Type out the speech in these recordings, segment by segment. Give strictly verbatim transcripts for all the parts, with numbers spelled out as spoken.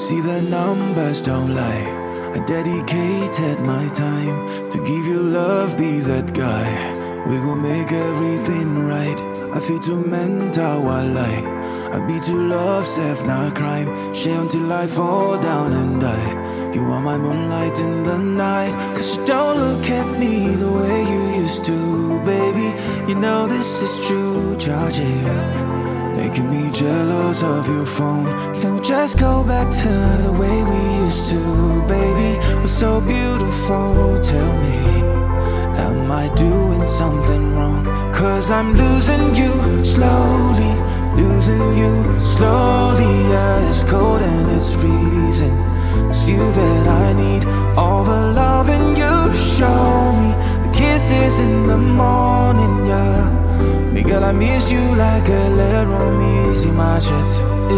see the numbers don't lie. I dedicated my time to give you love, be that guy. We gon' make everything right. I feel too mental while I I be too love, self, not crime. Share until I fall down and die. You are my moonlight in the night. Cause you don't look at me the way you used to, baby. You know this is true, charge it. Making me jealous of your phone. Can we just go back to the way we used to, baby? We're so beautiful, tell me, am I doing something wrong? Cause I'm losing you slowly, losing you slowly. Yeah, it's cold and it's freezing. It's you that I need, all the loving you show me, the kisses in the morning, yeah. Me girl, I miss you like a little miss in my jet.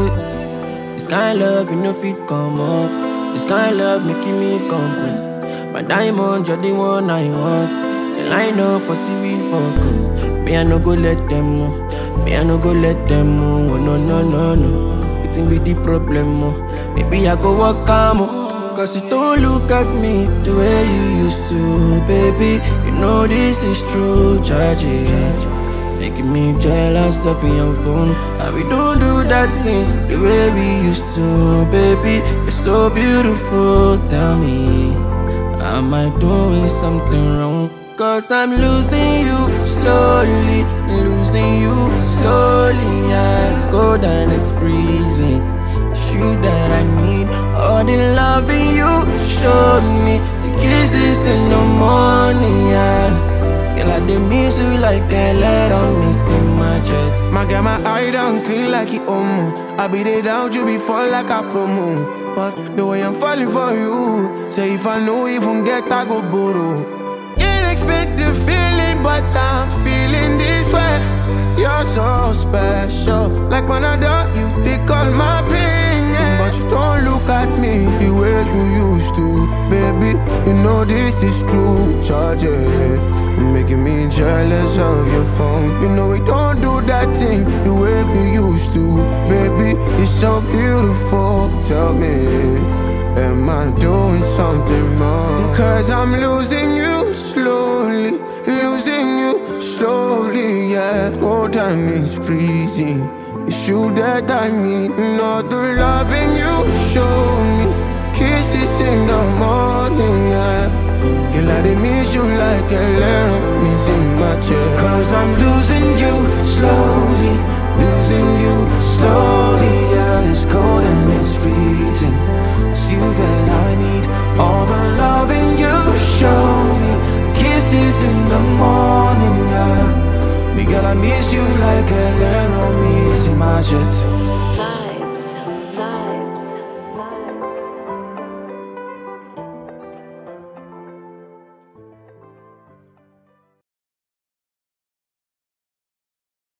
This kind of love, you know, fit come up. This kind of love making me compress. My diamond, you're the one I want. The line up, I see we fuck up. Me, I no go let them know. Me, I no go let them know. Oh, no, no, no, no. It's be the problem, oh. Maybe I go walk calm, oh. Cause you don't look at me the way you used to, baby. You know this is true, charge it. Making me jealous of your phone. And we don't do that thing the way we used to, baby. You're so beautiful, tell me, am I doing something wrong? Cause I'm losing you slowly, losing you slowly. Yeah, it's cold and it's freezing. It's you that I need, all the loving you showed me, the kisses in the morning, yeah. Girl, I dey miss you like a letter on missing my jet. My girl, my eye down clean like it omo. I be there down, you before like a promo. But the way I'm falling for you, say if I know even get, I go borrow. Can't expect the feeling, but I'm feeling this way. You're so special, like when I do, you take all my pain, yeah. But you don't look at me the way you used to, baby. You know this is true, charge it. Making me jealous of your phone. You know we don't do that thing the way we used to, baby. You're so beautiful, tell me, am I doing something wrong? Cause I'm losing you slowly, losing you slowly, yeah. Cold time is freezing. It's you that I need, not the loving you show me, kisses in the morning, yeah. Girl, I dey miss you like a little miss in my chest. Cause I'm losing you slowly, losing you slowly. Yeah, it's cold and it's freezing. It's you that I need, all the loving you show me, kisses in the morning, yeah. Me girl, I miss you like a little miss in my jet.